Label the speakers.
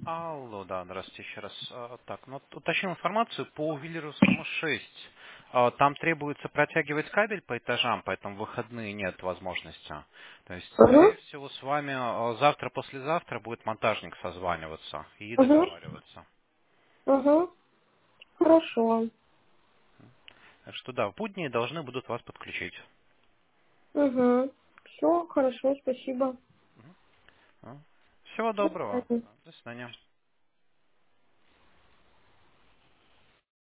Speaker 1: Алло, да, здравствуйте еще раз. Так, ну уточним информацию по Виллеровскому 6. Там требуется протягивать кабель по этажам, поэтому в выходные нет возможности. То есть,
Speaker 2: Угу,
Speaker 1: скорее всего, с вами завтра-послезавтра будет монтажник созваниваться и
Speaker 2: угу,
Speaker 1: договариваться.
Speaker 2: угу. Хорошо.
Speaker 1: Так что да, в будни должны будут вас подключить.
Speaker 2: Угу. Все, хорошо, спасибо.
Speaker 1: Всего
Speaker 2: До
Speaker 1: доброго.
Speaker 2: свидания.
Speaker 1: До свидания.